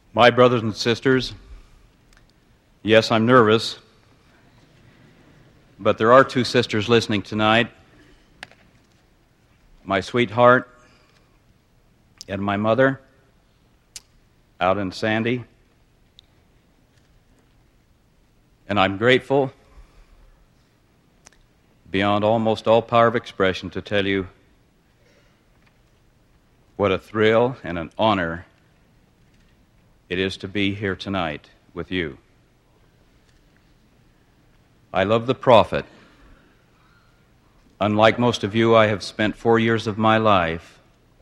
My brothers and sisters, yes, I'm nervous, but there are two sisters listening tonight, my sweetheart and my mother out in Sandy, and I'm grateful beyond almost all power of expression to tell you what a thrill and an honor it is to be here tonight with you. I love the prophet. Unlike most of you, I have spent 4 years of my life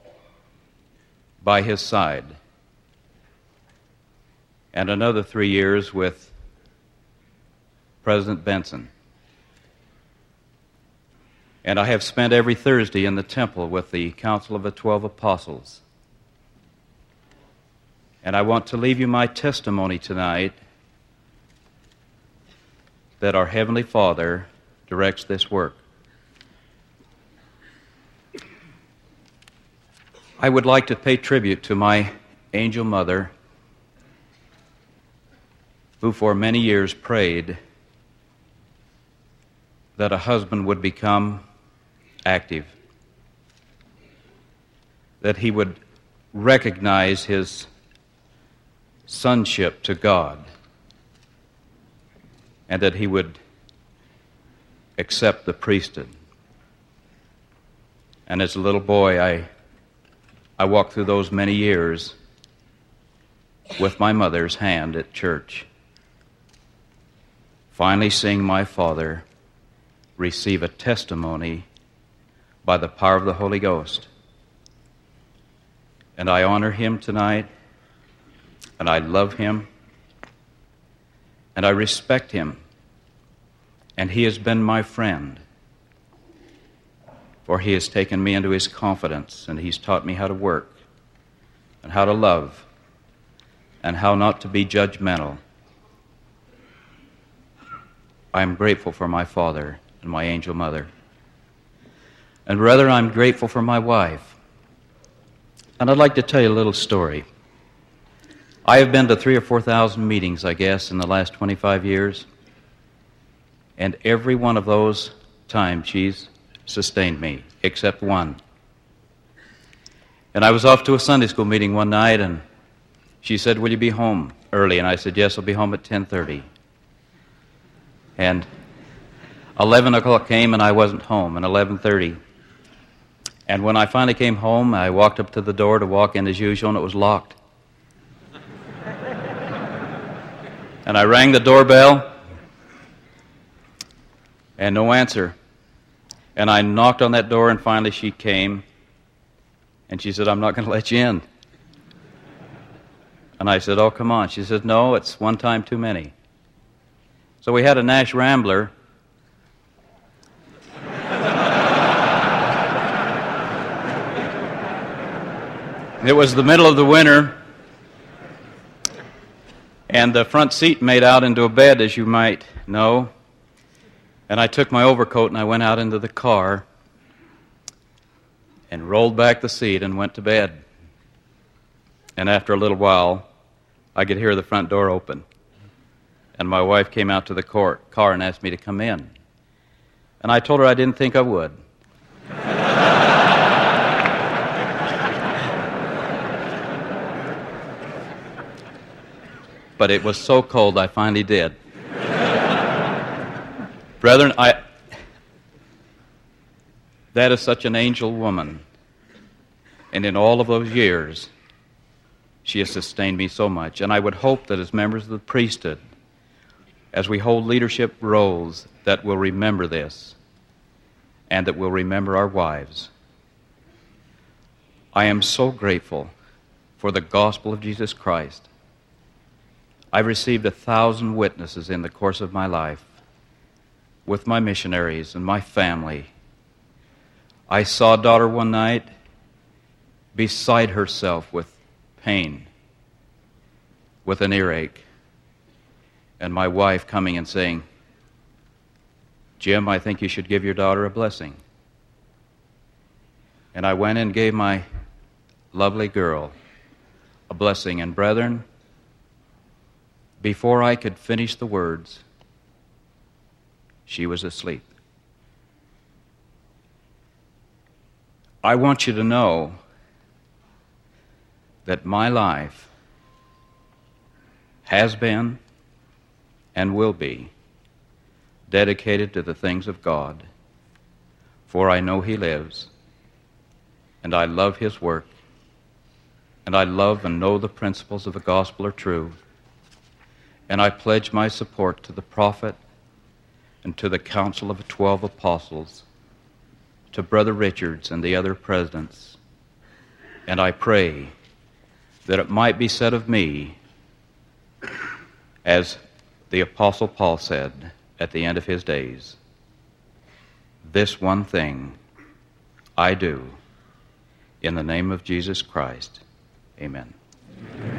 by his side, and another 3 years with President Benson. And I have spent every Thursday in the temple with the Council of the 12 Apostles. And I want to leave you my testimony tonight that our Heavenly Father directs this work. I would like to pay tribute to my angel mother, who for many years prayed that a husband would become active, that he would recognize his sonship to God, and that he would accept the priesthood. And as a little boy, I walked through those many years with my mother's hand at church, finally seeing my father receive a testimony by the power of the Holy Ghost. And I honor him tonight, and I love him, and I respect him, and he has been my friend, for he has taken me into his confidence, and he's taught me how to work, and how to love, and how not to be judgmental. I am grateful for my father and my angel mother. And rather, I'm grateful for my wife. And I'd like to tell you a little story. I have been to 3,000 or 4,000 meetings, I guess, in the last 25 years. And every one of those times she's sustained me, except one. And I was off to a Sunday school meeting one night, and she said, "Will you be home early?" And I said, "Yes, I'll be home at 10:30. And 11 o'clock came, and I wasn't home, and 11:30. And when I finally came home, I walked up to the door to walk in as usual, and it was locked. And I rang the doorbell, and no answer. And I knocked on that door, and finally she came, and she said, "I'm not going to let you in." And I said, "Oh, come on." She said, "No, it's one time too many." So we had a Nash Rambler. It was the middle of the winter, and the front seat made out into a bed, as you might know. And I took my overcoat and I went out into the car and rolled back the seat and went to bed. And after a little while, I could hear the front door open. And my wife came out to the car and asked me to come in. And I told her I didn't think I would. But it was so cold, I finally did. Brethren, that is such an angel woman. And in all of those years, she has sustained me so much. And I would hope that as members of the priesthood, as we hold leadership roles, that we'll remember this, and that we'll remember our wives. I am so grateful for the gospel of Jesus Christ. I've received 1,000 witnesses in the course of my life with my missionaries and my family. I saw a daughter one night beside herself with pain, with an earache, and my wife coming and saying, "Jim, I think you should give your daughter a blessing." And I went and gave my lovely girl a blessing. And brethren, Before I could finish the words, she was asleep. I want you to know that my life has been and will be dedicated to the things of God, for I know He lives, and I love His work, and I love and know the principles of the gospel are true, and I pledge my support to the prophet and to the council of the 12 apostles, to Brother Richards and the other presidents, and I pray that it might be said of me, as the Apostle Paul said at the end of his days, "This one thing I do, in the name of Jesus Christ." Amen.